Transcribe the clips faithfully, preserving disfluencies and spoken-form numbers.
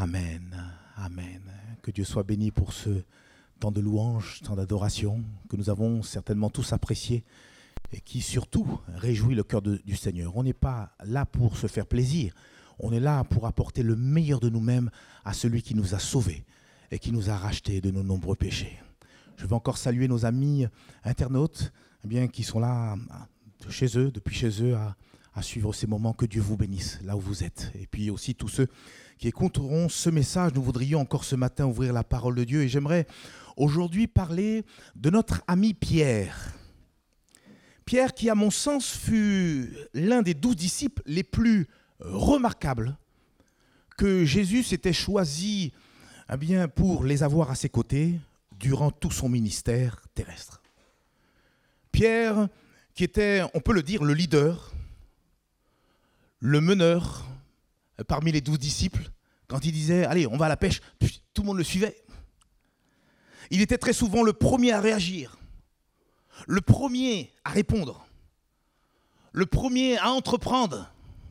Amen, amen. Que Dieu soit béni pour ce temps de louange, temps d'adoration que nous avons certainement tous apprécié et qui surtout réjouit le cœur de, du Seigneur. On n'est pas là pour se faire plaisir, on est là pour apporter le meilleur de nous-mêmes à celui qui nous a sauvés et qui nous a rachetés de nos nombreux péchés. Je veux encore saluer nos amis internautes eh bien, qui sont là chez eux, depuis chez eux, à, à suivre ces moments. Que Dieu vous bénisse là où vous êtes. Et puis aussi tous ceux qui écouteront ce message. Nous voudrions encore ce matin ouvrir la parole de Dieu. Et j'aimerais aujourd'hui parler de notre ami Pierre. Pierre qui, à mon sens, fut l'un des douze disciples les plus remarquables que Jésus s'était choisi eh bien, pour les avoir à ses côtés durant tout son ministère terrestre. Pierre, qui était, on peut le dire, le leader, le meneur parmi les douze disciples, quand il disait « Allez, on va à la pêche », tout le monde le suivait. Il était très souvent le premier à réagir, le premier à répondre, le premier à entreprendre.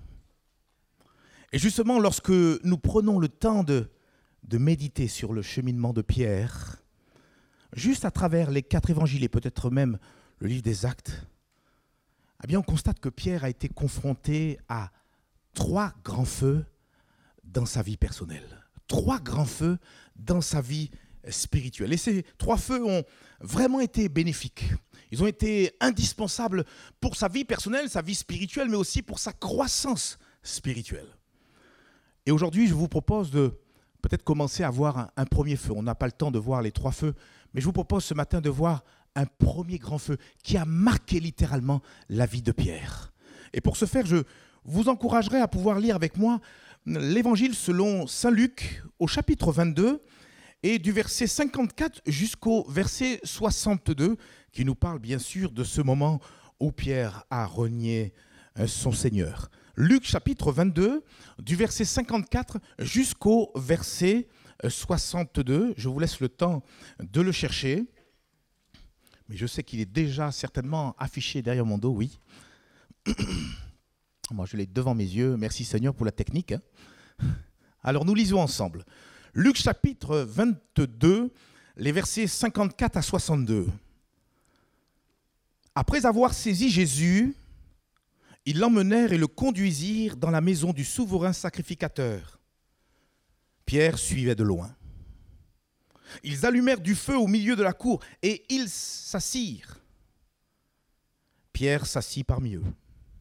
Et justement, lorsque nous prenons le temps de, de méditer sur le cheminement de Pierre, juste à travers les quatre évangiles et peut-être même le livre des Actes, eh bien on constate que Pierre a été confronté à trois grands feux dans sa vie personnelle, trois grands feux dans sa vie spirituelle. Et ces trois feux ont vraiment été bénéfiques. Ils ont été indispensables pour sa vie personnelle, sa vie spirituelle, mais aussi pour sa croissance spirituelle. Et aujourd'hui, je vous propose de peut-être commencer à voir un, un premier feu. On n'a pas le temps de voir les trois feux, mais je vous propose ce matin de voir un premier grand feu qui a marqué littéralement la vie de Pierre. Et pour ce faire, je vous encouragerai à pouvoir lire avec moi l'évangile selon saint Luc au chapitre vingt-deux et du verset cinquante-quatre jusqu'au verset soixante-deux qui nous parle bien sûr de ce moment où Pierre a renié son Seigneur. Luc chapitre vingt-deux du verset cinquante-quatre jusqu'au verset soixante-deux. Je vous laisse le temps de le chercher. Mais je sais qu'il est déjà certainement affiché derrière mon dos, oui. Moi, je l'ai devant mes yeux. Merci Seigneur pour la technique. Alors, nous lisons ensemble. Luc chapitre vingt-deux, les versets cinquante-quatre à soixante-deux. Après avoir saisi Jésus, ils l'emmenèrent et le conduisirent dans la maison du souverain sacrificateur. Pierre suivait de loin. Ils allumèrent du feu au milieu de la cour et ils s'assirent. Pierre s'assit parmi eux.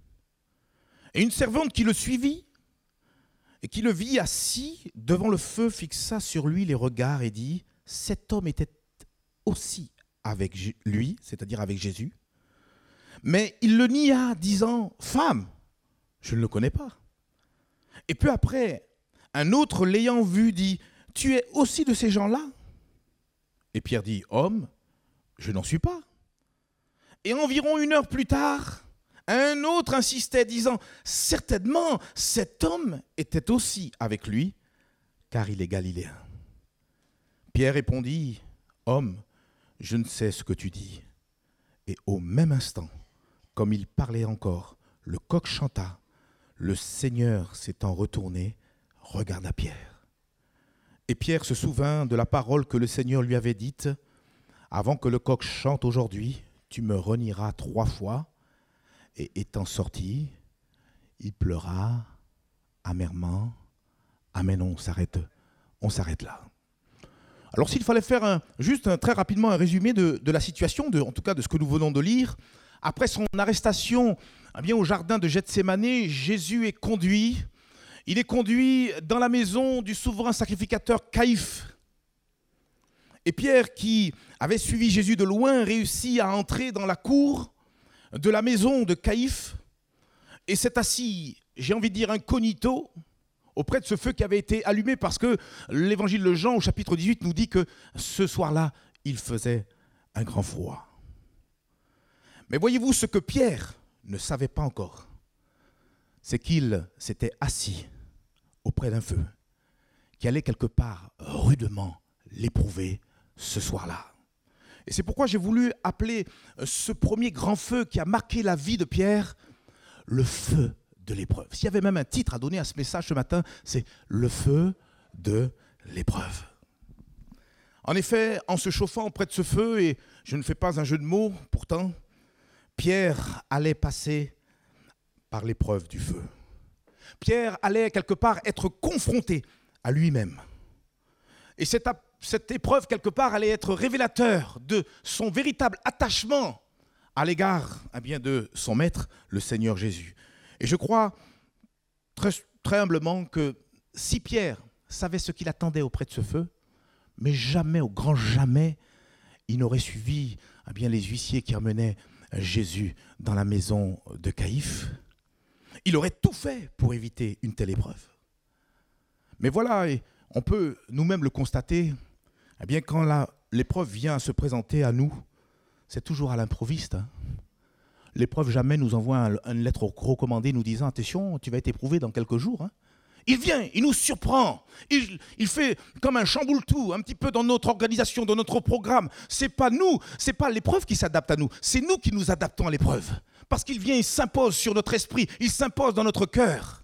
Et une servante qui le suivit et qui le vit assis devant le feu fixa sur lui les regards et dit « Cet homme était aussi avec lui, c'est-à-dire avec Jésus. » Mais il le nia, disant « Femme, je ne le connais pas. » Et peu après, un autre l'ayant vu dit « Tu es aussi de ces gens-là » Et Pierre dit « Homme, je n'en suis pas. » Et environ une heure plus tard, un autre insistait, disant « Certainement, cet homme était aussi avec lui, car il est galiléen. » Pierre répondit « Homme, je ne sais ce que tu dis. » Et au même instant, comme il parlait encore, le coq chanta. Le Seigneur s'étant retourné, regarda Pierre. Et Pierre se souvint de la parole que le Seigneur lui avait dite « Avant que le coq chante aujourd'hui, tu me renieras trois fois. » Et étant sorti, il pleura amèrement. Amen, on s'arrête, on s'arrête là. Alors s'il fallait faire un, juste un, très rapidement un résumé de, de la situation, de, en tout cas de ce que nous venons de lire, après son arrestation eh bien, au jardin de Gethsémanée, Jésus est conduit. Il est conduit dans la maison du souverain sacrificateur Caïphe. Et Pierre, qui avait suivi Jésus de loin, réussit à entrer dans la cour de la maison de Caïphe et s'est assis, j'ai envie de dire incognito, auprès de ce feu qui avait été allumé parce que l'évangile de Jean au chapitre dix-huit nous dit que ce soir-là, il faisait un grand froid. Mais voyez-vous, ce que Pierre ne savait pas encore, c'est qu'il s'était assis auprès d'un feu qui allait quelque part rudement l'éprouver ce soir-là. Et c'est pourquoi j'ai voulu appeler ce premier grand feu qui a marqué la vie de Pierre le feu de l'épreuve. S'il y avait même un titre à donner à ce message ce matin, c'est le feu de l'épreuve. En effet, en se chauffant auprès de ce feu, et je ne fais pas un jeu de mots, pourtant, Pierre allait passer par l'épreuve du feu. Pierre allait quelque part être confronté à lui-même. Et cette, cette épreuve, quelque part, allait être révélateur de son véritable attachement à l'égard eh bien, de son maître, le Seigneur Jésus. Et je crois très, très humblement que si Pierre savait ce qu'il attendait auprès de ce feu, mais jamais, au grand jamais, il n'aurait suivi eh bien, les huissiers qui emmenaient Jésus dans la maison de Caïphe. Il aurait tout fait pour éviter une telle épreuve. Mais voilà, et on peut nous-mêmes le constater, eh bien, quand la, l'épreuve vient à se présenter à nous, c'est toujours à l'improviste. Hein. L'épreuve jamais nous envoie un, une lettre recommandée nous disant « Attention, tu vas être éprouvé dans quelques jours. Hein. » Il vient, il nous surprend, il, il fait comme un chamboule-tout, un petit peu dans notre organisation, dans notre programme. Ce n'est pas nous, ce n'est pas l'épreuve qui s'adapte à nous, c'est nous qui nous adaptons à l'épreuve. Parce qu'il vient, il s'impose sur notre esprit, il s'impose dans notre cœur.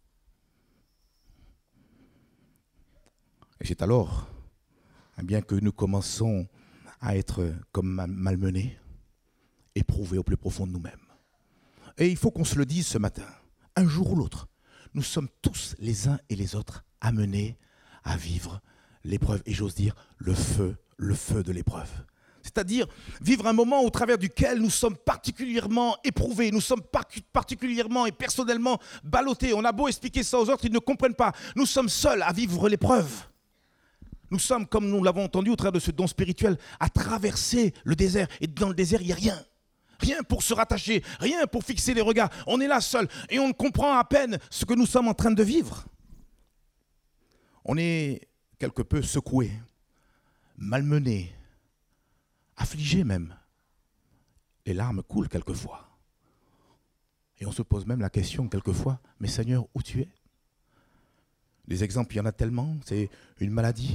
Et c'est alors eh bien, que nous commençons à être comme malmenés, éprouvés au plus profond de nous-mêmes. Et il faut qu'on se le dise ce matin, un jour ou l'autre, nous sommes tous les uns et les autres amenés à vivre l'épreuve, et j'ose dire le feu, le feu de l'épreuve. C'est-à-dire vivre un moment au travers duquel nous sommes particulièrement éprouvés, nous sommes particulièrement et personnellement ballottés. On a beau expliquer ça aux autres, ils ne comprennent pas. Nous sommes seuls à vivre l'épreuve. Nous sommes, comme nous l'avons entendu au travers de ce don spirituel, à traverser le désert. Et dans le désert, il n'y a rien. Rien pour se rattacher, rien pour fixer les regards. On est là seul et on ne comprend à peine ce que nous sommes en train de vivre. On est quelque peu secoué, malmené, affligé même. Les larmes coulent quelquefois. Et on se pose même la question quelquefois, mais Seigneur, où tu es? Des exemples, il y en a tellement. C'est une maladie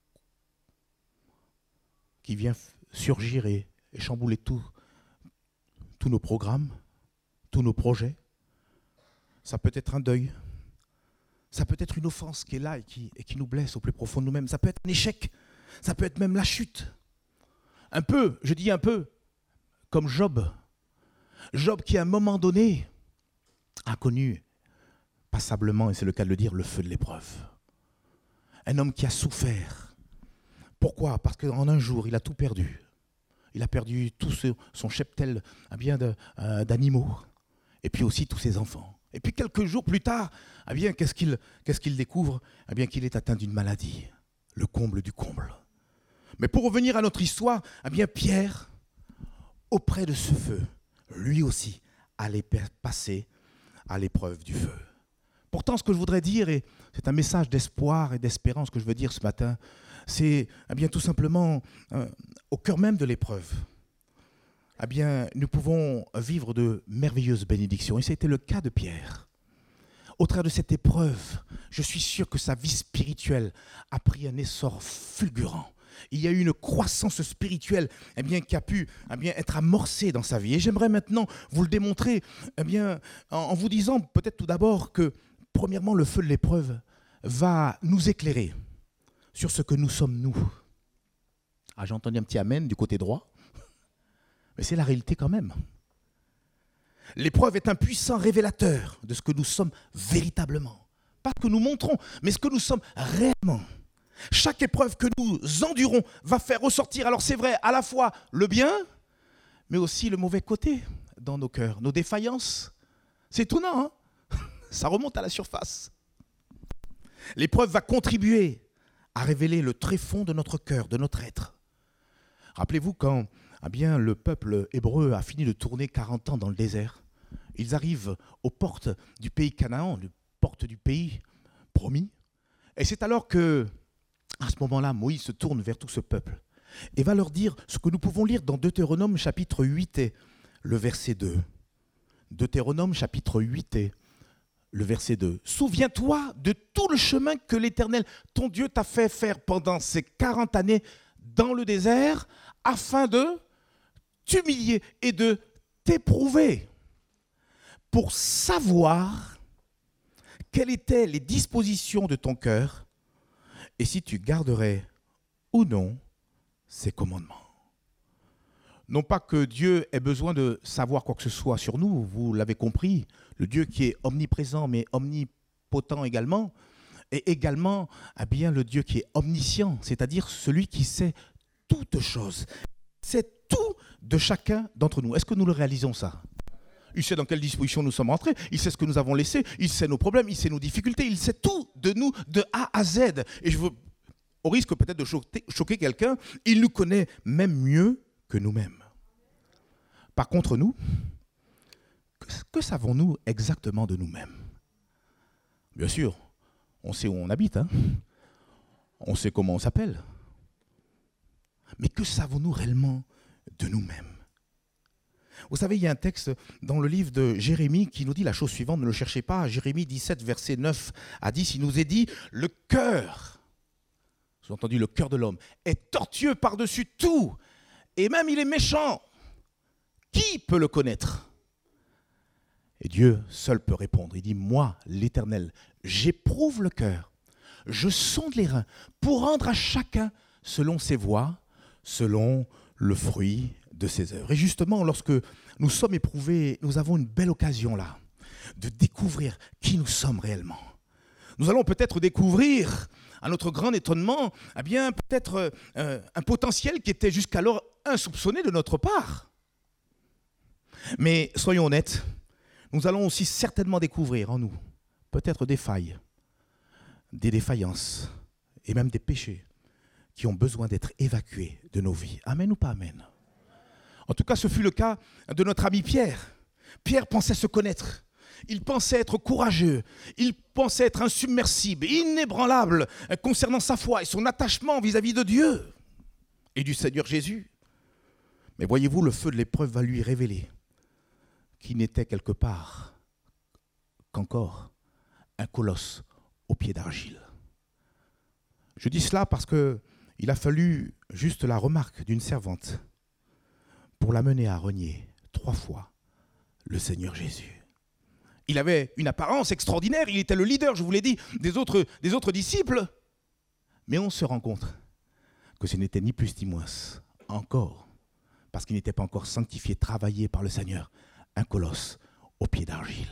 qui vient surgir et, et chambouler tout. Tous nos programmes, tous nos projets. Ça peut être un deuil. Ça peut être une offense qui est là et qui, et qui nous blesse au plus profond de nous-mêmes. Ça peut être un échec. Ça peut être même la chute. Un peu, je dis un peu, comme Job. Job qui à un moment donné a connu passablement, et c'est le cas de le dire, le feu de l'épreuve. Un homme qui a souffert. Pourquoi? Parce qu'en un jour, il a tout perdu. Il a perdu tout ce, son cheptel eh bien, de, euh, d'animaux, et puis aussi tous ses enfants. Et puis quelques jours plus tard, eh bien, qu'est-ce qu'il, qu'est-ce qu'il découvre? Eh bien, qu'il est atteint d'une maladie, le comble du comble. Mais pour revenir à notre histoire, eh bien, Pierre, auprès de ce feu, lui aussi, allait passer à l'épreuve du feu. Pourtant, ce que je voudrais dire, et c'est un message d'espoir et d'espérance que je veux dire ce matin, c'est eh bien, tout simplement, euh, au cœur même de l'épreuve, eh bien, nous pouvons vivre de merveilleuses bénédictions. Et c'était le cas de Pierre. Au travers de cette épreuve, je suis sûr que sa vie spirituelle a pris un essor fulgurant. Il y a eu une croissance spirituelle eh bien, qui a pu eh bien, être amorcée dans sa vie. Et j'aimerais maintenant vous le démontrer eh bien, en, en vous disant peut-être tout d'abord que, premièrement, le feu de l'épreuve va nous éclairer sur ce que nous sommes, nous. Ah, j'ai entendu un petit amen du côté droit, mais c'est la réalité quand même. L'épreuve est un puissant révélateur de ce que nous sommes véritablement. Pas ce que nous montrons, mais ce que nous sommes réellement. Chaque épreuve que nous endurons va faire ressortir, alors c'est vrai, à la fois le bien, mais aussi le mauvais côté dans nos cœurs, nos défaillances. C'est étonnant, hein? Ça remonte à la surface. L'épreuve va contribuer à révéler le tréfonds de notre cœur, de notre être. Rappelez-vous quand eh bien, le peuple hébreu a fini de tourner quarante ans dans le désert, ils arrivent aux portes du pays Canaan, les portes du pays promis, et c'est alors que, à ce moment-là, Moïse se tourne vers tout ce peuple et va leur dire ce que nous pouvons lire dans Deutéronome chapitre huit et le verset deux. Deutéronome chapitre huit et le verset deux. « Souviens-toi de tout le chemin que l'Éternel, ton Dieu, t'a fait faire pendant ces quarante années dans le désert, afin de t'humilier et de t'éprouver, pour savoir quelles étaient les dispositions de ton cœur, et si tu garderais ou non ses commandements. Non pas que Dieu ait besoin de savoir quoi que ce soit sur nous, vous l'avez compris, le Dieu qui est omniprésent mais omnipotent également, et également eh bien, le Dieu qui est omniscient, c'est-à-dire celui qui sait toutes choses, sait tout de chacun d'entre nous. Est-ce que nous le réalisons ça ? Il sait dans quelle disposition nous sommes entrés, il sait ce que nous avons laissé, il sait nos problèmes, il sait nos difficultés, il sait tout de nous de A à Z. Et je veux, au risque peut-être de choquer, choquer quelqu'un, il nous connaît même mieux que nous-mêmes. Par contre, nous, que, que savons-nous exactement de nous-mêmes ? Bien sûr, on sait où on habite, hein ? On sait comment on s'appelle. Mais que savons-nous réellement de nous-mêmes ? Vous savez, il y a un texte dans le livre de Jérémie qui nous dit la chose suivante, ne le cherchez pas, Jérémie dix-sept, versets neuf à dix, il nous est dit, le cœur, vous avez entendu, le cœur de l'homme, est tortueux par-dessus tout, et même il est méchant. Qui peut le connaître ? Et Dieu seul peut répondre. Il dit, moi, l'Éternel, j'éprouve le cœur, je sonde les reins pour rendre à chacun selon ses voies, selon le fruit de ses œuvres. Et justement, lorsque nous sommes éprouvés, nous avons une belle occasion là de découvrir qui nous sommes réellement. Nous allons peut-être découvrir, à notre grand étonnement, eh bien, peut-être euh, un potentiel qui était jusqu'alors insoupçonné de notre part. Mais soyons honnêtes, nous allons aussi certainement découvrir en nous peut-être des failles, des défaillances et même des péchés qui ont besoin d'être évacués de nos vies. Amen ou pas amen ? En tout cas, ce fut le cas de notre ami Pierre. Pierre pensait se connaître. Il pensait être courageux. Il pensait être insubmersible, inébranlable concernant sa foi et son attachement vis-à-vis de Dieu et du Seigneur Jésus. Mais voyez-vous, le feu de l'épreuve va lui révéler qu'il n'était quelque part qu'encore un colosse aux pieds d'argile. Je dis cela parce qu'il a fallu juste la remarque d'une servante pour l'amener à renier trois fois le Seigneur Jésus. Il avait une apparence extraordinaire, il était le leader, je vous l'ai dit, des autres, des autres disciples. Mais on se rend compte que ce n'était ni plus ni moins encore, parce qu'il n'était pas encore sanctifié, travaillé par le Seigneur, un colosse aux pieds d'argile.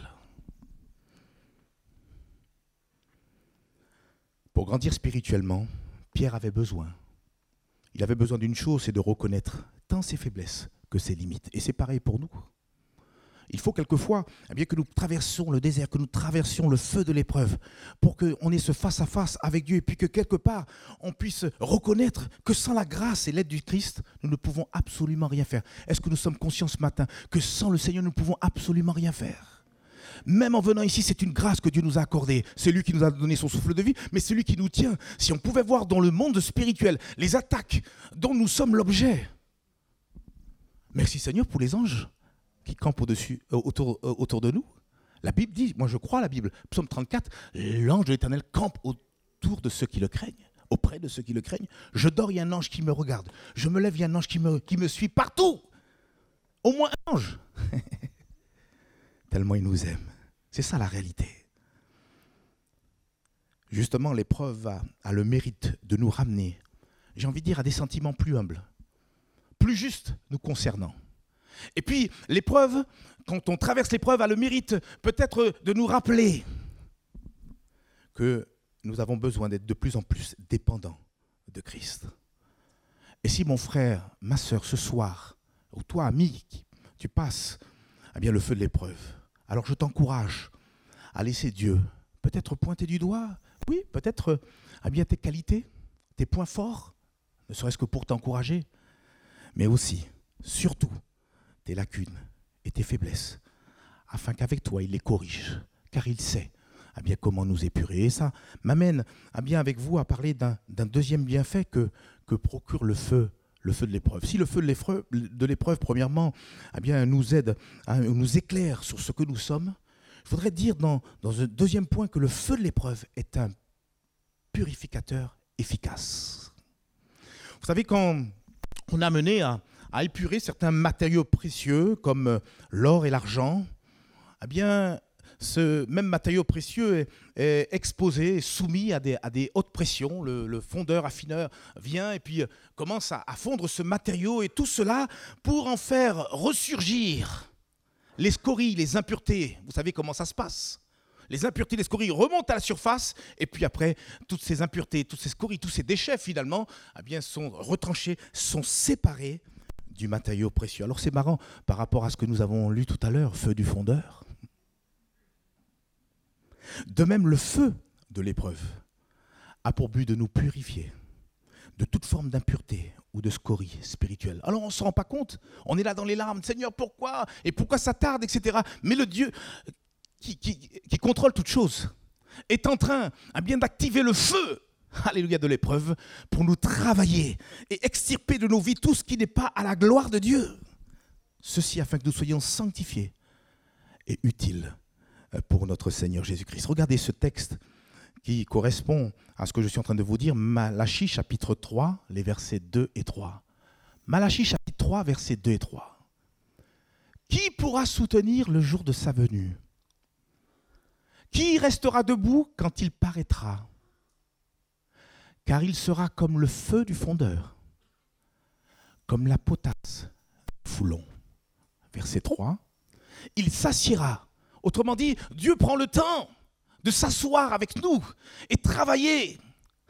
Pour grandir spirituellement, Pierre avait besoin. Il avait besoin d'une chose, c'est de reconnaître tant ses faiblesses que ses limites. Et c'est pareil pour nous. Il faut quelquefois eh bien, que nous traversions le désert, que nous traversions le feu de l'épreuve pour qu'on ait ce face-à-face avec Dieu et puis que quelque part, on puisse reconnaître que sans la grâce et l'aide du Christ, nous ne pouvons absolument rien faire. Est-ce que nous sommes conscients ce matin que sans le Seigneur, nous ne pouvons absolument rien faire ? Même en venant ici, c'est une grâce que Dieu nous a accordée. C'est lui qui nous a donné son souffle de vie, mais c'est lui qui nous tient. Si on pouvait voir dans le monde spirituel les attaques dont nous sommes l'objet. Merci Seigneur pour les anges qui campent au-dessus, euh, autour, euh, autour de nous. La Bible dit, moi je crois à la Bible, psaume trente-quatre, l'ange de l'Éternel campe autour de ceux qui le craignent, auprès de ceux qui le craignent. Je dors, il y a un ange qui me regarde. Je me lève, il y a un ange qui me, qui me suit partout. Au moins un ange. Tellement il nous aime. C'est ça la réalité. Justement, l'épreuve a, a le mérite de nous ramener, j'ai envie de dire, à des sentiments plus humbles, plus justes nous concernant. Et puis, l'épreuve, quand on traverse l'épreuve, a le mérite peut-être de nous rappeler que nous avons besoin d'être de plus en plus dépendants de Christ. Et si mon frère, ma sœur, ce soir, ou toi, ami, tu passes eh bien, le feu de l'épreuve, alors je t'encourage à laisser Dieu peut-être pointer du doigt, oui, peut-être eh bien, tes qualités, tes points forts, ne serait-ce que pour t'encourager, mais aussi, surtout, tes lacunes et tes faiblesses, afin qu'avec toi, il les corrige, car il sait eh bien, comment nous épurer. Et ça m'amène eh bien, avec vous à parler d'un, d'un deuxième bienfait que, que procure le feu, le feu de l'épreuve. Si le feu de l'épreuve, de l'épreuve premièrement, eh bien, nous aide, hein, nous éclaire sur ce que nous sommes, je voudrais dire dans, dans un deuxième point que le feu de l'épreuve est un purificateur efficace. Vous savez, quand on a mené à à épurer certains matériaux précieux comme l'or et l'argent, eh bien, ce même matériau précieux est, est exposé, soumis à des, à des hautes pressions. Le, le fondeur, affineur vient et puis commence à, à fondre ce matériau et tout cela pour en faire ressurgir les scories, les impuretés. Vous savez comment ça se passe. Les impuretés, les scories remontent à la surface et puis après, toutes ces impuretés, toutes ces scories, tous ces déchets finalement eh bien, sont retranchés, sont séparés du matériau précieux. Alors c'est marrant par rapport à ce que nous avons lu tout à l'heure, feu du fondeur. De même, le feu de l'épreuve a pour but de nous purifier de toute forme d'impureté ou de scorie spirituelle. Alors on ne se rend pas compte, on est là dans les larmes, Seigneur, pourquoi ? Et pourquoi ça tarde, et cetera. Mais le Dieu qui, qui, qui contrôle toutes choses est en train eh bien, d'activer le feu, alléluia, de l'épreuve pour nous travailler et extirper de nos vies tout ce qui n'est pas à la gloire de Dieu. Ceci afin que nous soyons sanctifiés et utiles pour notre Seigneur Jésus-Christ. Regardez ce texte qui correspond à ce que je suis en train de vous dire. Malachie chapitre trois, les versets deux et trois. Malachie chapitre trois, versets deux et trois. Qui pourra soutenir le jour de sa venue ? Qui restera debout quand il paraîtra ? Car il sera comme le feu du fondeur, comme la potasse du foulon. Verset trois. Il s'assiera. Autrement dit, Dieu prend le temps de s'asseoir avec nous et travailler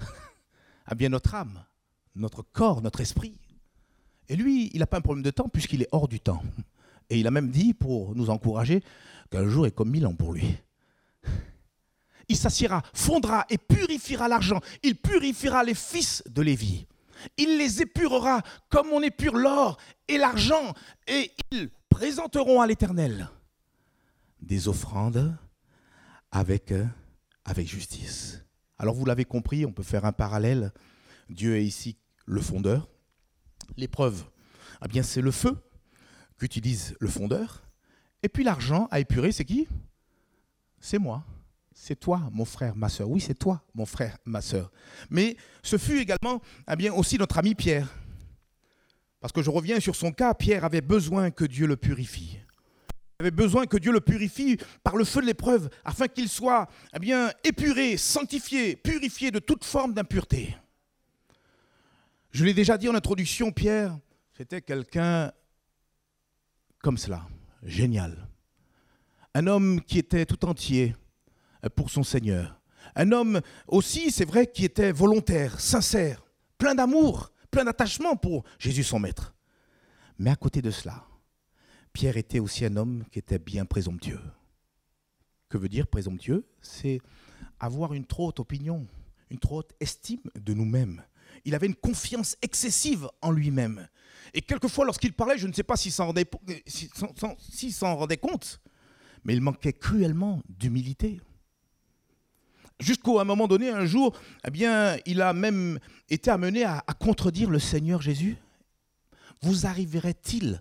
à bien notre âme, notre corps, notre esprit. Et lui, il n'a pas un problème de temps puisqu'il est hors du temps. Et il a même dit, pour nous encourager, qu'un jour est comme mille ans pour lui. Il s'assiera, fondra et purifiera l'argent. Il purifiera les fils de Lévi. Il les épurera comme on épure l'or et l'argent. Et ils présenteront à l'Éternel des offrandes avec, avec justice. Alors vous l'avez compris, on peut faire un parallèle. Dieu est ici le fondeur. L'épreuve, eh bien c'est le feu qu'utilise le fondeur. Et puis l'argent à épurer, c'est qui ? C'est moi. C'est toi, mon frère, ma sœur. Oui, c'est toi, mon frère, ma sœur. Mais ce fut également eh bien, aussi notre ami Pierre. Parce que je reviens sur son cas, Pierre avait besoin que Dieu le purifie. Il avait besoin que Dieu le purifie par le feu de l'épreuve, afin qu'il soit eh bien, épuré, sanctifié, purifié de toute forme d'impureté. Je l'ai déjà dit en introduction, Pierre, c'était quelqu'un comme cela, génial. Un homme qui était tout entier pour son Seigneur. Un homme aussi, c'est vrai, qui était volontaire, sincère, plein d'amour, plein d'attachement pour Jésus son Maître. Mais à côté de cela, Pierre était aussi un homme qui était bien présomptueux. Que veut dire présomptueux ? C'est avoir une trop haute opinion, une trop haute estime de nous-mêmes. Il avait une confiance excessive en lui-même. Et quelquefois, lorsqu'il parlait, je ne sais pas s'il s'en rendait, s'il s'en rendait compte, mais il manquait cruellement d'humilité. Jusqu'à un moment donné, un jour, eh bien, il a même été amené à, à contredire le Seigneur Jésus. Vous arriverait-il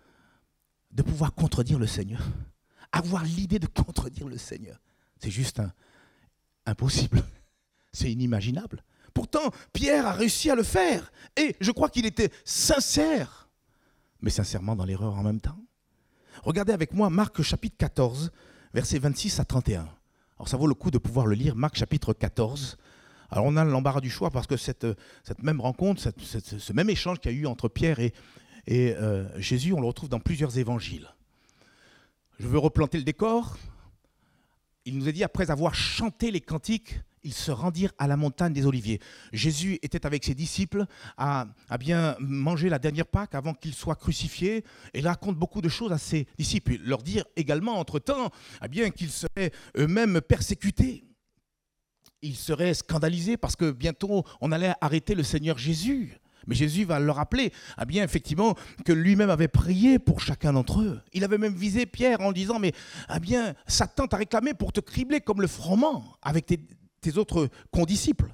de pouvoir contredire le Seigneur ? Avoir l'idée de contredire le Seigneur ? C'est juste un, impossible. C'est inimaginable. Pourtant, Pierre a réussi à le faire. Et je crois qu'il était sincère, mais sincèrement dans l'erreur en même temps. Regardez avec moi Marc chapitre quatorze, versets vingt-six à trente et un. Alors ça vaut le coup de pouvoir le lire, Marc chapitre quatorze. Alors on a l'embarras du choix parce que cette, cette même rencontre, cette, cette, ce même échange qu'il y a eu entre Pierre et, et euh, Jésus, on le retrouve dans plusieurs évangiles. Je veux replanter le décor. Il nous est dit, après avoir chanté les cantiques, ils se rendirent à la montagne des Oliviers. Jésus était avec ses disciples à, à bien manger la dernière Pâque avant qu'il soit crucifié. Et il raconte beaucoup de choses à ses disciples. Il leur dit également, entre-temps, eh bien, qu'ils seraient eux-mêmes persécutés. Ils seraient scandalisés parce que bientôt, on allait arrêter le Seigneur Jésus. Mais Jésus va leur rappeler, eh bien, effectivement, que lui-même avait prié pour chacun d'entre eux. Il avait même visé Pierre en disant, mais eh bien, Satan t'a réclamé pour te cribler comme le froment avec tes, tes autres condisciples.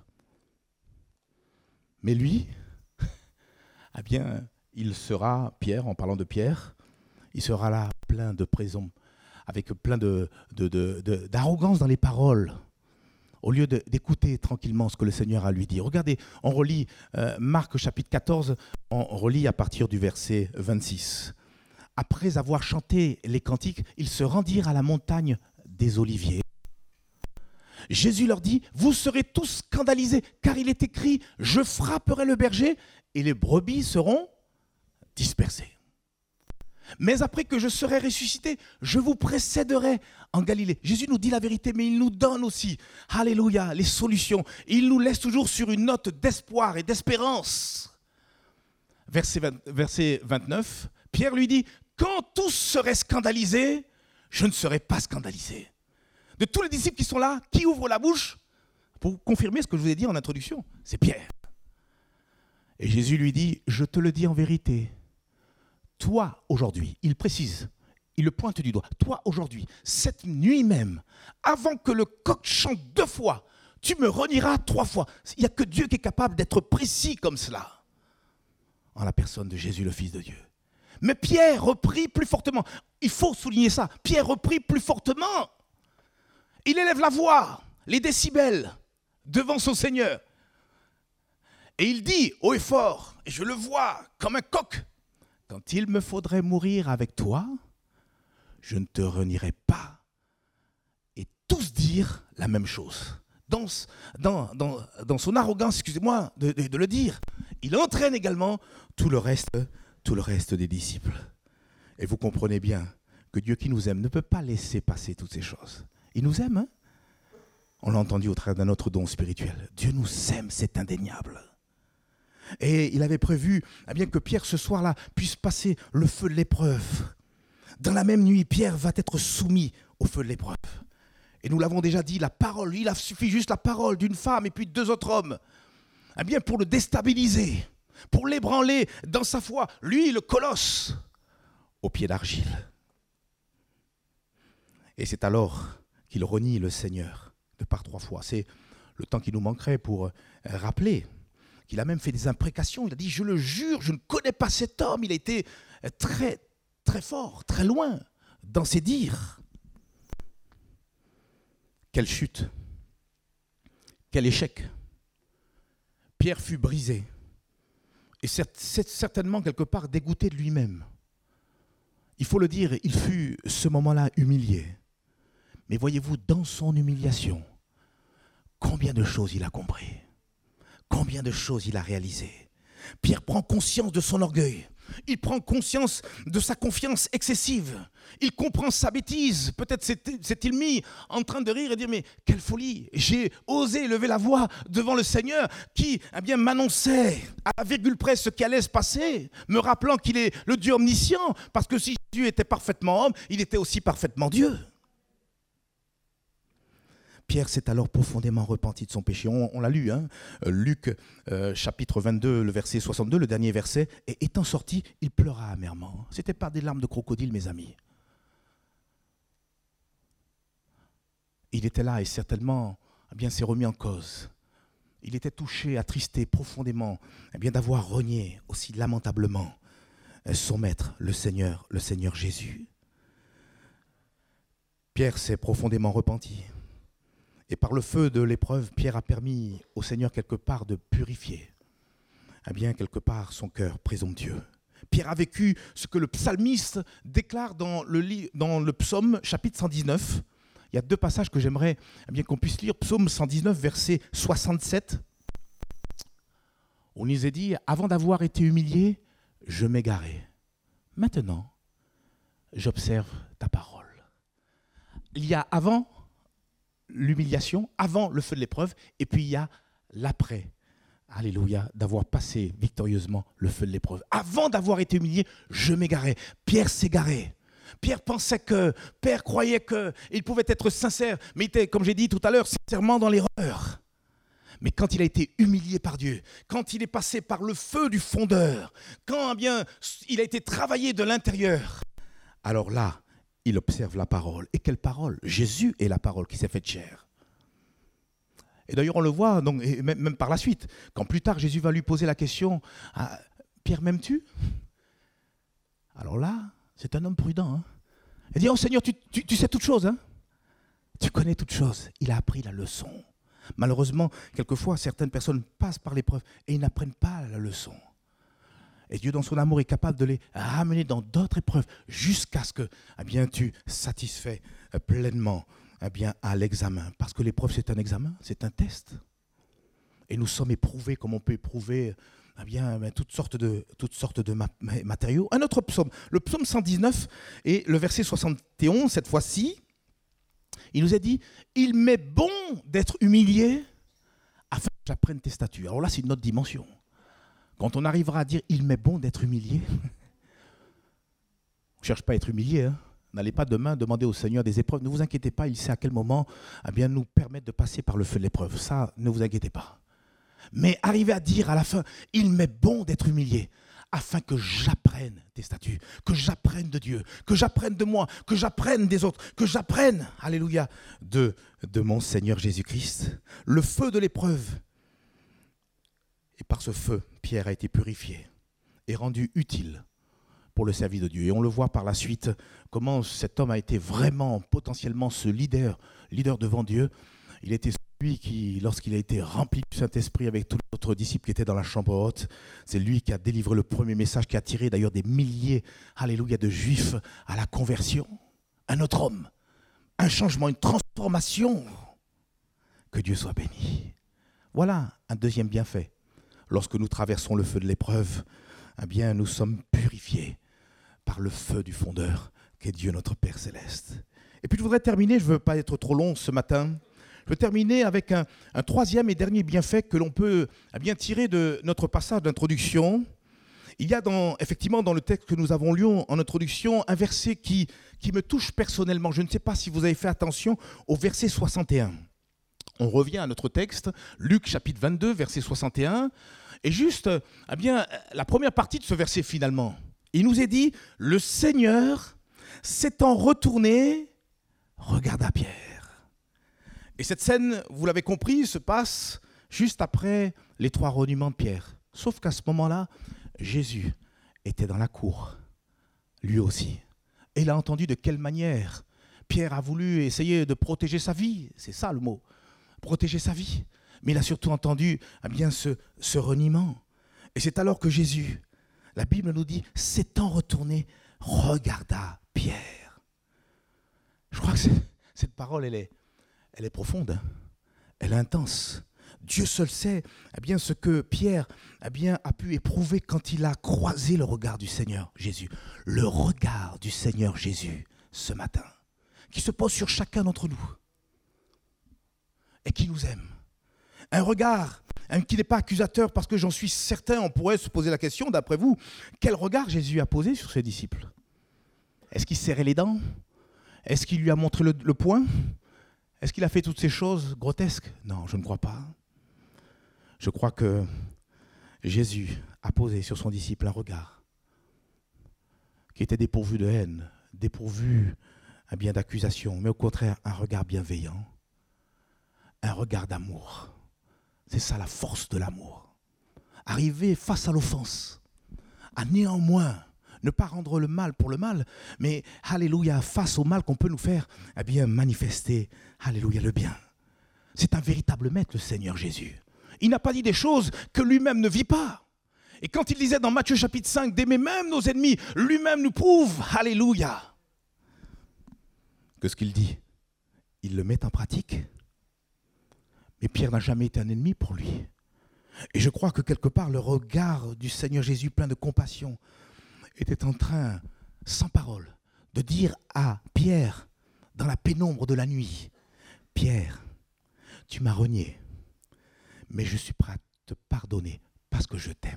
Mais lui, eh bien, il sera, Pierre, en parlant de Pierre, il sera là plein de présents, avec plein de, de, de, de, d'arrogance dans les paroles. Au lieu de, d'écouter tranquillement ce que le Seigneur a à lui dire. Regardez, on relit euh, Marc chapitre quatorze, on relit à partir du verset vingt-six. Après avoir chanté les cantiques, ils se rendirent à la montagne des oliviers. Jésus leur dit, vous serez tous scandalisés, car il est écrit, je frapperai le berger et les brebis seront dispersées. Mais après que je serai ressuscité, je vous précéderai en Galilée. Jésus nous dit la vérité, mais il nous donne aussi, alléluia, les solutions. Il nous laisse toujours sur une note d'espoir et d'espérance. Verset, vingt, verset vingt-neuf, Pierre lui dit, quand tous seraient scandalisés, je ne serai pas scandalisé. De tous les disciples qui sont là, qui ouvre la bouche pour confirmer ce que je vous ai dit en introduction? C'est Pierre. Et Jésus lui dit, je te le dis en vérité, toi aujourd'hui, il précise, il le pointe du doigt, toi aujourd'hui, cette nuit même, avant que le coq chante deux fois, tu me renieras trois fois. Il n'y a que Dieu qui est capable d'être précis comme cela, en la personne de Jésus, le Fils de Dieu. Mais Pierre reprit plus fortement. Il faut souligner ça. Pierre reprit plus fortement. Il élève la voix, les décibels, devant son Seigneur. Et il dit haut et fort, et je le vois comme un coq, quand il me faudrait mourir avec toi, je ne te renierai pas. Et tous dire la même chose. Dans, dans, dans, dans son arrogance, excusez-moi de, de, de le dire, il entraîne également tout le reste, tout le reste des disciples. Et vous comprenez bien que Dieu qui nous aime ne peut pas laisser passer toutes ces choses. Il nous aime, hein? On l'a entendu au travers d'un autre don spirituel. Dieu nous aime, c'est indéniable. Et il avait prévu eh bien, que Pierre, ce soir-là, puisse passer le feu de l'épreuve. Dans la même nuit, Pierre va être soumis au feu de l'épreuve. Et nous l'avons déjà dit, la parole, il a suffi juste la parole d'une femme et puis de deux autres hommes, eh bien, pour le déstabiliser, pour l'ébranler dans sa foi. Lui, le colosse, au pied d'argile. Et c'est alors qu'il renie le Seigneur de par trois fois. C'est le temps qui nous manquerait pour rappeler qu'il a même fait des imprécations. Il a dit, je le jure, je ne connais pas cet homme. Il a été très, très fort, très loin dans ses dires. Quelle chute, quel échec. Pierre fut brisé et c'est certainement quelque part dégoûté de lui-même. Il faut le dire, il fut ce moment-là humilié. Mais voyez-vous, dans son humiliation, combien de choses il a compris, combien de choses il a réalisées. Pierre prend conscience de son orgueil, il prend conscience de sa confiance excessive, il comprend sa bêtise. Peut-être s'est-il mis en train de rire et dire, mais quelle folie, j'ai osé lever la voix devant le Seigneur qui eh bien, m'annonçait à la virgule près ce qui allait se passer, me rappelant qu'il est le Dieu omniscient, parce que si Jésus était parfaitement homme, il était aussi parfaitement Dieu. Pierre s'est alors profondément repenti de son péché. On, on l'a lu, hein, Luc euh, chapitre vingt-deux, le verset soixante-deux, le dernier verset. Et étant sorti, il pleura amèrement. Ce n'était pas des larmes de crocodile, mes amis. Il était là et certainement eh bien, s'est remis en cause. Il était touché, attristé profondément eh bien, d'avoir renié aussi lamentablement son maître, le Seigneur, le Seigneur Jésus. Pierre s'est profondément repenti. Et par le feu de l'épreuve, Pierre a permis au Seigneur quelque part de purifier, eh bien quelque part son cœur présomptueux. Pierre a vécu ce que le psalmiste déclare dans le, dans le psaume chapitre cent dix-neuf. Il y a deux passages que j'aimerais eh bien qu'on puisse lire. Psaume cent dix-neuf, verset soixante-sept. On nous a dit, avant d'avoir été humilié, je m'égarais. Maintenant, j'observe ta parole. Il y a avant l'humiliation, avant le feu de l'épreuve, et puis il y a l'après, alléluia, d'avoir passé victorieusement le feu de l'épreuve. Avant d'avoir été humilié, je m'égarais. Pierre s'égarait. Pierre pensait que, Pierre croyait qu'il pouvait être sincère, mais il était, comme j'ai dit tout à l'heure, sincèrement dans l'erreur. Mais quand il a été humilié par Dieu, quand il est passé par le feu du fondeur, quand eh bien, il a été travaillé de l'intérieur, alors là, il observe la parole. Et quelle parole? Jésus est la parole qui s'est faite chair. Et d'ailleurs, on le voit, donc, et même, même par la suite, quand plus tard Jésus va lui poser la question, ah, Pierre, m'aimes-tu? Alors là, c'est un homme prudent. Hein. Il dit, oh Seigneur, tu, tu, tu sais toutes choses. Hein? Tu connais toutes choses. Il a appris la leçon. Malheureusement, quelquefois, certaines personnes passent par l'épreuve et ils n'apprennent pas la leçon. Et Dieu, dans son amour, est capable de les ramener dans d'autres épreuves jusqu'à ce que eh bien, tu satisfais pleinement eh bien, à l'examen. Parce que l'épreuve, c'est un examen, c'est un test. Et nous sommes éprouvés comme on peut éprouver eh bien, toutes sortes de, toutes sortes de ma- matériaux. Un autre psaume, le psaume cent dix-neuf et le verset soixante et onze, cette fois-ci, il nous est dit « Il m'est bon d'être humilié afin que j'apprenne tes statuts. » Alors là, c'est une autre dimension. Quand on arrivera à dire « Il m'est bon d'être humilié », on ne cherche pas à être humilié. Hein. N'allez pas demain demander au Seigneur des épreuves. Ne vous inquiétez pas, il sait à quel moment eh bien, nous permettre de passer par le feu de l'épreuve. Ça, ne vous inquiétez pas. Mais arriver à dire à la fin « Il m'est bon d'être humilié » afin que j'apprenne tes statuts, que j'apprenne de Dieu, que j'apprenne de moi, que j'apprenne des autres, que j'apprenne, alléluia, de, de mon Seigneur Jésus-Christ. Le feu de l'épreuve. Et par ce feu, Pierre a été purifié et rendu utile pour le service de Dieu. Et on le voit par la suite, comment cet homme a été vraiment, potentiellement, ce leader, leader devant Dieu. Il était celui qui, lorsqu'il a été rempli du Saint-Esprit avec tous les autres disciples qui étaient dans la chambre haute, c'est lui qui a délivré le premier message, qui a attiré d'ailleurs des milliers, alléluia, de Juifs à la conversion. Un autre homme, un changement, une transformation. Que Dieu soit béni. Voilà un deuxième bienfait. Lorsque nous traversons le feu de l'épreuve, eh bien, nous sommes purifiés par le feu du fondeur, qui est Dieu notre Père Céleste. Et puis je voudrais terminer, je ne veux pas être trop long ce matin, je veux terminer avec un, un troisième et dernier bienfait que l'on peut eh bien, tirer de notre passage d'introduction. Il y a dans, effectivement dans le texte que nous avons lu en introduction un verset qui, qui me touche personnellement. Je ne sais pas si vous avez fait attention au verset soixante et un. On revient à notre texte, Luc chapitre vingt-deux, verset soixante et un. Et juste, eh bien, la première partie de ce verset finalement, il nous est dit, le Seigneur s'étant retourné, regarda Pierre. Et cette scène, vous l'avez compris, se passe juste après les trois reniements de Pierre. Sauf qu'à ce moment-là, Jésus était dans la cour, lui aussi. Et il a entendu de quelle manière Pierre a voulu essayer de protéger sa vie. C'est ça le mot, protéger sa vie. Mais il a surtout entendu eh bien, ce, ce reniement. Et c'est alors que Jésus, la Bible nous dit, s'étant retourné, regarda Pierre. Je crois que cette parole, elle est, elle est profonde, hein. Elle est intense. Dieu seul sait eh bien, ce que Pierre eh bien, a pu éprouver quand il a croisé le regard du Seigneur Jésus. Le regard du Seigneur Jésus ce matin, qui se pose sur chacun d'entre nous et qui nous aime. Un regard hein, qui n'est pas accusateur, parce que j'en suis certain, on pourrait se poser la question, d'après vous, quel regard Jésus a posé sur ses disciples? Est-ce qu'il serrait les dents? Est-ce qu'il lui a montré le, le poing? Est-ce qu'il a fait toutes ces choses grotesques? Non, je ne crois pas. Je crois que Jésus a posé sur son disciple un regard qui était dépourvu de haine, dépourvu eh bien, d'accusation, mais au contraire un regard bienveillant, un regard d'amour. C'est ça la force de l'amour. Arriver face à l'offense, à néanmoins ne pas rendre le mal pour le mal, mais, alléluia, face au mal qu'on peut nous faire, eh bien, manifester, alléluia, le bien. C'est un véritable maître, le Seigneur Jésus. Il n'a pas dit des choses que lui-même ne vit pas. Et quand il disait dans Matthieu chapitre cinq, d'aimer même nos ennemis, lui-même nous prouve, alléluia, que ce qu'il dit, il le met en pratique. Mais Pierre n'a jamais été un ennemi pour lui. Et je crois que quelque part, le regard du Seigneur Jésus, plein de compassion, était en train, sans parole, de dire à Pierre, dans la pénombre de la nuit, « Pierre, tu m'as renié, mais je suis prêt à te pardonner parce que je t'aime. »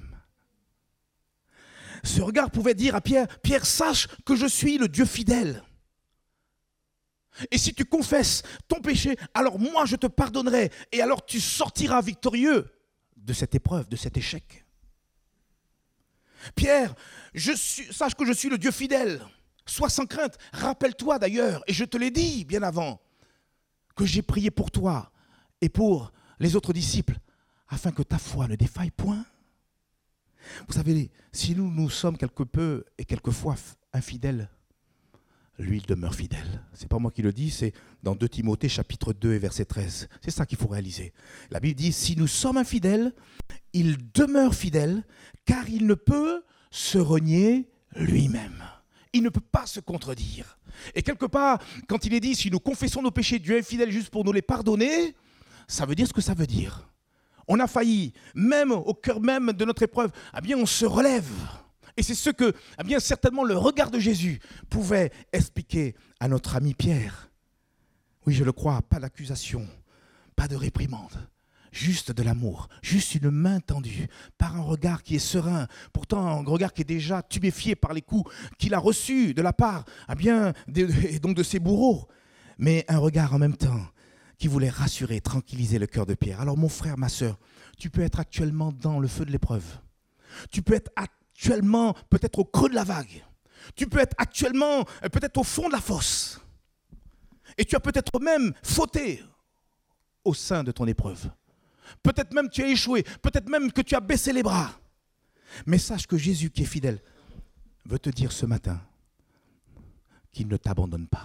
Ce regard pouvait dire à Pierre, « Pierre, sache que je suis le Dieu fidèle. Et si tu confesses ton péché, alors moi je te pardonnerai. Et alors tu sortiras victorieux de cette épreuve, de cet échec. Pierre, je suis, sache que je suis le Dieu fidèle. Sois sans crainte. Rappelle-toi d'ailleurs, et je te l'ai dit bien avant, que j'ai prié pour toi et pour les autres disciples, afin que ta foi ne défaille point. » Vous savez, si nous nous sommes quelque peu et quelquefois infidèles, lui, il demeure fidèle. Ce n'est pas moi qui le dis, c'est dans deux Timothée, chapitre deux et verset treize. C'est ça qu'il faut réaliser. La Bible dit, si nous sommes infidèles, il demeure fidèle, car il ne peut se renier lui-même. il ne peut pas se contredire. Et quelque part, quand il est dit, si nous confessons nos péchés, Dieu est fidèle et juste pour nous les pardonner, ça veut dire ce que ça veut dire. On a failli, même au cœur même de notre épreuve, eh bien on se relève. Et c'est ce que, eh bien certainement le regard de Jésus pouvait expliquer à notre ami Pierre. Oui, je le crois, pas d'accusation, pas de réprimande, juste de l'amour, juste une main tendue, par un regard qui est serein, pourtant un regard qui est déjà tuméfié par les coups qu'il a reçus de la part, eh bien, de, et donc de ses bourreaux, mais un regard en même temps qui voulait rassurer, tranquilliser le cœur de Pierre. Alors mon frère, ma sœur, tu peux être actuellement dans le feu de l'épreuve. Tu peux être actuellement peut-être au creux de la vague. Tu peux être actuellement peut-être au fond de la fosse. Et tu as peut-être même fauté au sein de ton épreuve. Peut-être même tu as échoué. Peut-être même que tu as baissé les bras. Mais sache que Jésus qui est fidèle veut te dire ce matin qu'il ne t'abandonne pas.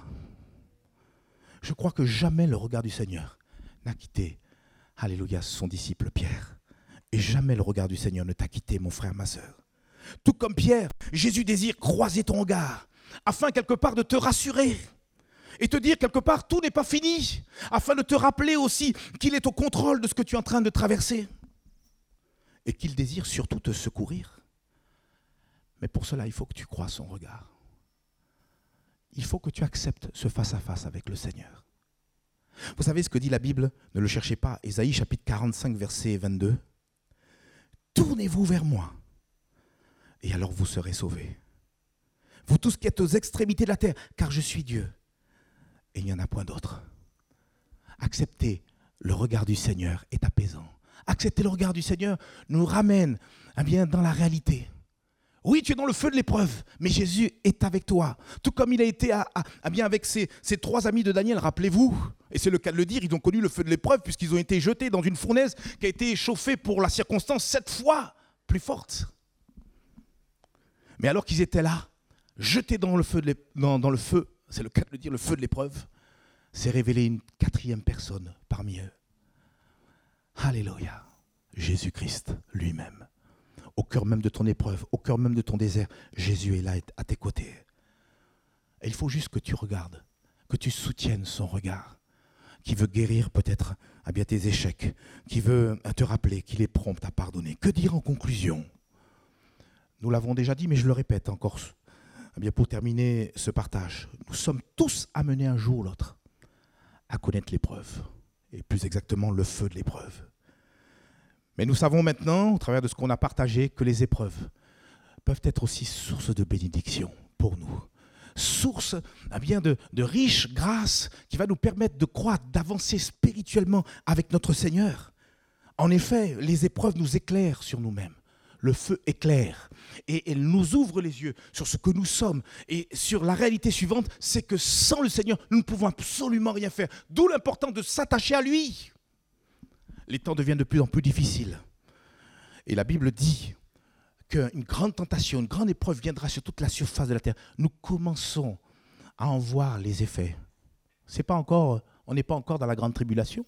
Je crois que jamais le regard du Seigneur n'a quitté, alléluia, son disciple Pierre. Et jamais le regard du Seigneur ne t'a quitté, mon frère, ma sœur. Tout comme Pierre, Jésus désire croiser ton regard, afin quelque part de te rassurer et te dire quelque part tout n'est pas fini, afin de te rappeler aussi qu'il est au contrôle de ce que tu es en train de traverser et qu'il désire surtout te secourir. Mais pour cela, il faut que tu croies son regard. Il faut que tu acceptes ce face-à-face avec le Seigneur. Vous savez ce que dit la Bible? Ne le cherchez pas. Ésaïe chapitre quarante-cinq, verset vingt-deux. Tournez-vous vers moi, et alors vous serez sauvés. Vous tous qui êtes aux extrémités de la terre, car je suis Dieu, et il n'y en a point d'autre. Accepter le regard du Seigneur est apaisant. Accepter le regard du Seigneur nous ramène eh bien, dans la réalité. Oui, tu es dans le feu de l'épreuve, mais Jésus est avec toi. Tout comme il a été à, à, à bien avec ses, ses trois amis de Daniel, rappelez-vous. Et c'est le cas de le dire, ils ont connu le feu de l'épreuve puisqu'ils ont été jetés dans une fournaise qui a été chauffée pour la circonstance sept fois plus forte. Mais alors qu'ils étaient là, jetés dans le feu, de dans, dans le feu, c'est le cas de le dire, le feu de l'épreuve, s'est révélé une quatrième personne parmi eux. Alléluia, Jésus-Christ lui-même. Au cœur même de ton épreuve, au cœur même de ton désert, Jésus est là à tes côtés. Et il faut juste que tu regardes, que tu soutiennes son regard, qui veut guérir peut-être eh bien, tes échecs, qui veut te rappeler qu'il est prompt à pardonner. Que dire en conclusion? Nous l'avons déjà dit, mais je le répète encore eh bien, pour terminer ce partage. Nous sommes tous amenés un jour ou l'autre à connaître l'épreuve, et plus exactement le feu de l'épreuve. Mais nous savons maintenant, au travers de ce qu'on a partagé, que les épreuves peuvent être aussi source de bénédiction pour nous. Source eh bien, de, de riche grâce qui va nous permettre de croître, d'avancer spirituellement avec notre Seigneur. En effet, les épreuves nous éclairent sur nous-mêmes. Le feu éclaire et elle nous ouvre les yeux sur ce que nous sommes et sur la réalité suivante, c'est que sans le Seigneur, nous ne pouvons absolument rien faire. D'où l'importance de s'attacher à lui. Les temps deviennent de plus en plus difficiles. Et la Bible dit qu'une grande tentation, une grande épreuve viendra sur toute la surface de la terre. Nous commençons à en voir les effets. C'est pas encore, on n'est pas encore dans la grande tribulation.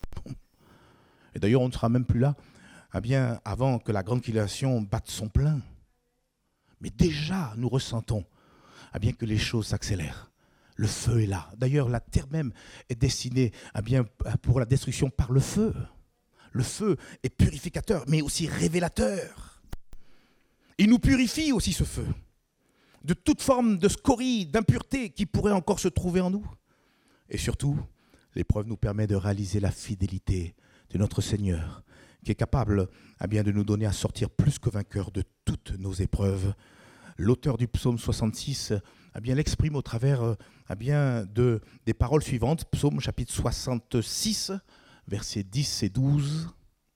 Et d'ailleurs, on ne sera même plus là eh bien, avant que la grande tribulation batte son plein. Mais déjà, nous ressentons eh bien, que les choses s'accélèrent. Le feu est là. D'ailleurs, la terre même est destinée eh bien, pour la destruction par le feu. Le feu est purificateur, mais aussi révélateur. Il nous purifie aussi ce feu de toute forme de scorie, d'impureté qui pourrait encore se trouver en nous. Et surtout, l'épreuve nous permet de réaliser la fidélité de notre Seigneur, qui est capable eh bien, de nous donner à sortir plus que vainqueurs de toutes nos épreuves. L'auteur du psaume soixante-six eh bien, l'exprime au travers eh bien, de, des paroles suivantes. Psaume chapitre soixante-six, versets dix et douze.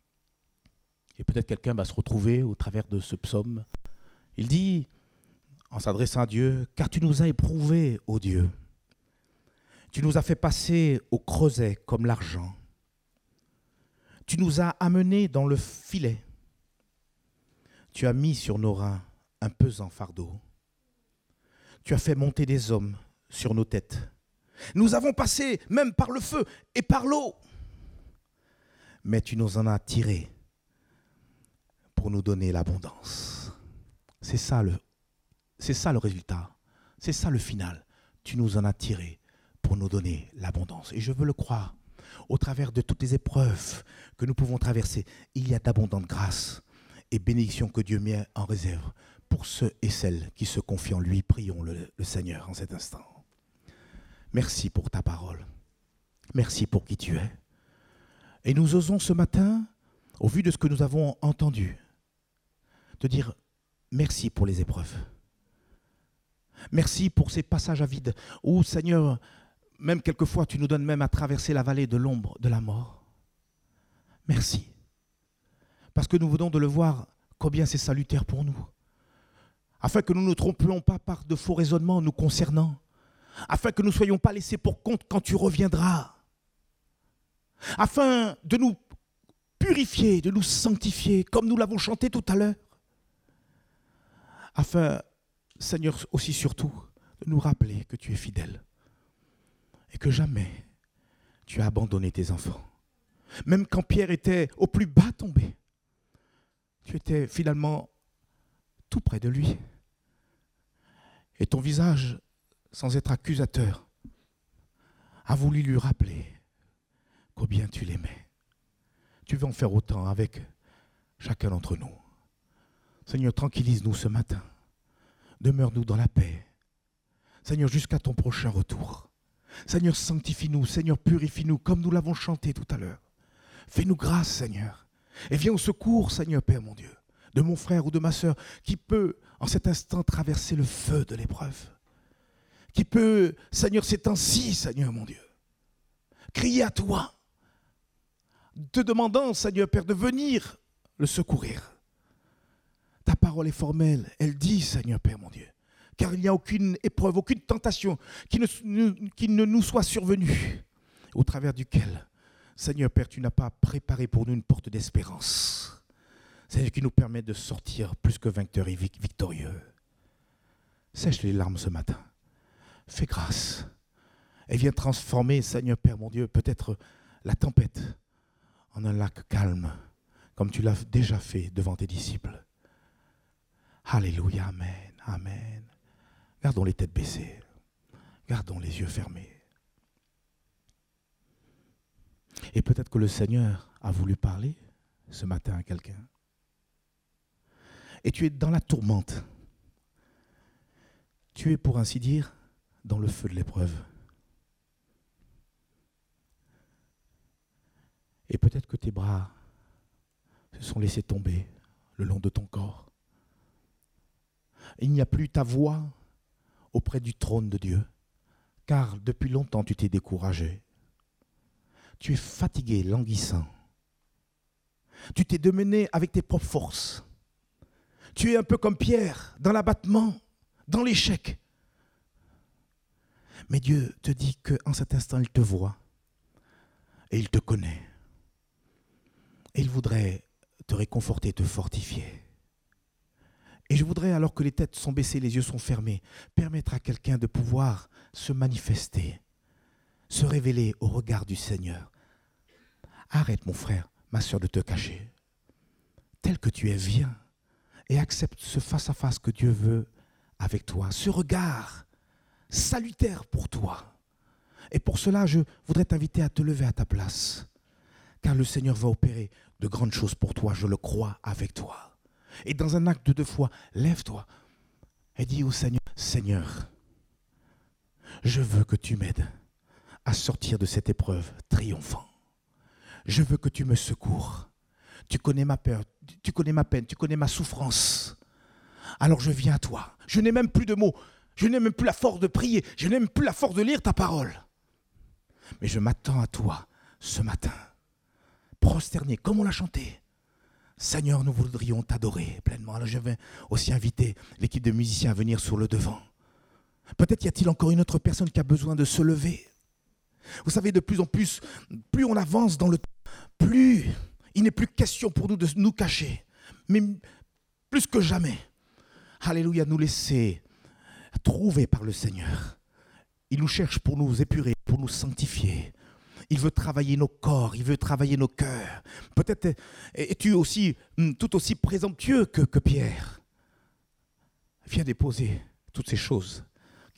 Et peut-être quelqu'un va se retrouver au travers de ce psaume. Il dit, en s'adressant à Dieu, « Car tu nous as éprouvés, ô Dieu. Tu nous as fait passer au creuset comme l'argent. Tu nous as amenés dans le filet. Tu as mis sur nos reins un pesant fardeau. Tu as fait monter des hommes sur nos têtes. Nous avons passé même par le feu et par l'eau. Mais tu nous en as tirés pour nous donner l'abondance. » C'est ça le, c'est ça le résultat C'est ça le final. Tu nous en as tiré pour nous donner l'abondance. Et je veux le croire. Au travers de toutes les épreuves que nous pouvons traverser, il y a d'abondantes grâces et bénédictions que Dieu met en réserve pour ceux et celles qui se confient en lui. Prions le, le Seigneur en cet instant. Merci pour ta parole. Merci pour qui tu es. Et nous osons ce matin, au vu de ce que nous avons entendu, te dire merci pour les épreuves. Merci pour ces passages à vide où, Seigneur, même quelquefois, tu nous donnes même à traverser la vallée de l'ombre de la mort. Merci. Parce que nous venons de le voir, combien c'est salutaire pour nous. Afin que nous ne nous trompions pas par de faux raisonnements nous concernant. Afin que nous ne soyons pas laissés pour compte quand tu reviendras. Afin de nous purifier, de nous sanctifier, comme nous l'avons chanté tout à l'heure. Afin, Seigneur, aussi surtout, de nous rappeler que tu es fidèle. Et que jamais tu as abandonné tes enfants. Même quand Pierre était au plus bas tombé, tu étais finalement tout près de lui. Et ton visage, sans être accusateur, a voulu lui rappeler combien tu l'aimais. Tu veux en faire autant avec chacun d'entre nous. Seigneur, tranquillise-nous ce matin. Demeure-nous dans la paix. Seigneur, jusqu'à ton prochain retour. Seigneur, sanctifie-nous. Seigneur, purifie-nous comme nous l'avons chanté tout à l'heure. Fais-nous grâce, Seigneur. Et viens au secours, Seigneur, Père mon Dieu, de mon frère ou de ma sœur qui peut, en cet instant, traverser le feu de l'épreuve. Qui peut, Seigneur, ces temps-ci, Seigneur, mon Dieu, crier à toi, te demandant, Seigneur, Père, de venir le secourir. Ta parole est formelle. Elle dit, Seigneur, Père, mon Dieu, car il n'y a aucune épreuve, aucune tentation qui ne, qui ne nous soit survenue, au travers duquel, Seigneur Père, tu n'as pas préparé pour nous une porte d'espérance. Seigneur, qui nous permet de sortir plus que vainqueurs et victorieux. Sèche les larmes ce matin. Fais grâce. Et viens transformer, Seigneur Père, mon Dieu, peut-être la tempête en un lac calme, comme tu l'as déjà fait devant tes disciples. Alléluia, amen, amen. Gardons les têtes baissées. Gardons les yeux fermés. Et peut-être que le Seigneur a voulu parler ce matin à quelqu'un. Et tu es dans la tourmente. Tu es, pour ainsi dire, dans le feu de l'épreuve. Et peut-être que tes bras se sont laissés tomber le long de ton corps. Il n'y a plus ta voix auprès du trône de Dieu, car depuis longtemps tu t'es découragé. Tu es fatigué, languissant. Tu t'es démené avec tes propres forces. Tu es un peu comme Pierre, dans l'abattement, dans l'échec. Mais Dieu te dit qu'en cet instant, il te voit et il te connaît. Et il voudrait te réconforter, te fortifier. Et je voudrais, alors que les têtes sont baissées, les yeux sont fermés, permettre à quelqu'un de pouvoir se manifester, se révéler au regard du Seigneur. Arrête, mon frère, ma sœur, de te cacher. Tel que tu es, viens et accepte ce face-à-face que Dieu veut avec toi, ce regard salutaire pour toi. Et pour cela, je voudrais t'inviter à te lever à ta place, car le Seigneur va opérer de grandes choses pour toi, je le crois, avec toi. Et dans un acte de foi, lève-toi et dis au Seigneur, Seigneur, je veux que tu m'aides à sortir de cette épreuve triomphant. Je veux que tu me secours. Tu connais ma peur, tu connais ma peine, tu connais ma souffrance. Alors je viens à toi. Je n'ai même plus de mots. Je n'ai même plus la force de prier. Je n'ai même plus la force de lire ta parole. Mais je m'attends à toi ce matin. Prosterné, comme on l'a chanté. Seigneur, nous voudrions t'adorer pleinement. Alors je vais aussi inviter l'équipe de musiciens à venir sur le devant. Peut-être y a-t-il encore une autre personne qui a besoin de se lever. Vous savez, de plus en plus, plus on avance dans le temps, plus il n'est plus question pour nous de nous cacher. Mais plus que jamais, alléluia, nous laisser trouver par le Seigneur. Il nous cherche pour nous épurer, pour nous sanctifier. Il veut travailler nos corps, il veut travailler nos cœurs. Peut-être es-tu aussi tout aussi présomptueux que, que Pierre. Viens déposer toutes ces choses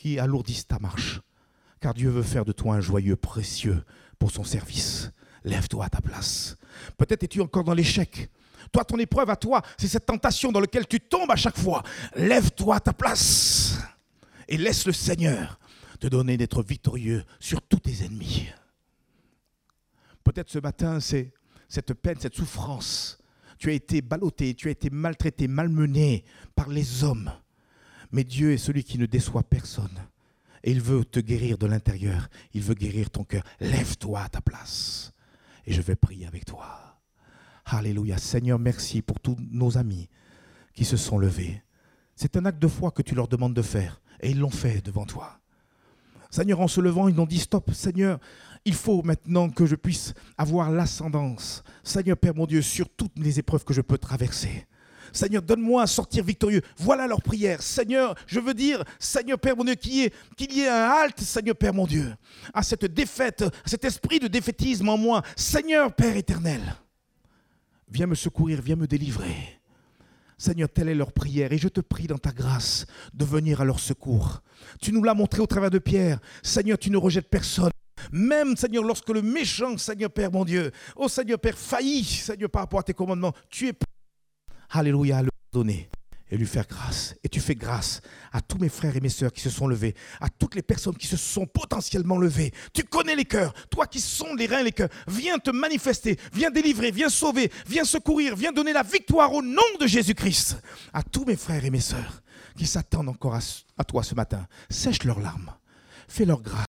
qui alourdissent ta marche. Car Dieu veut faire de toi un joyeux précieux pour son service. Lève-toi à ta place. Peut-être es-tu encore dans l'échec. Toi, ton épreuve à toi, c'est cette tentation dans laquelle tu tombes à chaque fois. Lève-toi à ta place et laisse le Seigneur te donner d'être victorieux sur tous tes ennemis. Peut-être ce matin, c'est cette peine, cette souffrance. Tu as été ballotté, tu as été maltraité, malmené par les hommes. Mais Dieu est celui qui ne déçoit personne. Et il veut te guérir de l'intérieur. Il veut guérir ton cœur. Lève-toi à ta place. Et je vais prier avec toi. Alléluia. Seigneur, merci pour tous nos amis qui se sont levés. C'est un acte de foi que tu leur demandes de faire. Et ils l'ont fait devant toi. Seigneur, en se levant, ils ont dit stop. Seigneur, il faut maintenant que je puisse avoir l'ascendance. Seigneur, Père mon Dieu, sur toutes les épreuves que je peux traverser. Seigneur, donne-moi à sortir victorieux. Voilà leur prière. Seigneur, je veux dire, Seigneur Père mon Dieu, qu'il y ait, qu'il y ait un halte, Seigneur Père mon Dieu, à cette défaite, à cet esprit de défaitisme en moi. Seigneur Père éternel, viens me secourir, viens me délivrer. Seigneur, telle est leur prière et je te prie dans ta grâce de venir à leur secours. Tu nous l'as montré au travers de Pierre. Seigneur, tu ne rejettes personne. Même, Seigneur, lorsque le méchant, Seigneur Père mon Dieu, oh Seigneur Père, faillit, Seigneur, par rapport à tes commandements, tu es prêt, alléluia, à le pardonner et lui faire grâce. Et tu fais grâce à tous mes frères et mes sœurs qui se sont levés, à toutes les personnes qui se sont potentiellement levées. Tu connais les cœurs, toi qui sondes les reins et les cœurs. Viens te manifester, viens délivrer, viens sauver, viens secourir, viens donner la victoire au nom de Jésus-Christ. À tous mes frères et mes sœurs qui s'attendent encore à, à toi ce matin, sèche leurs larmes, fais leur grâce.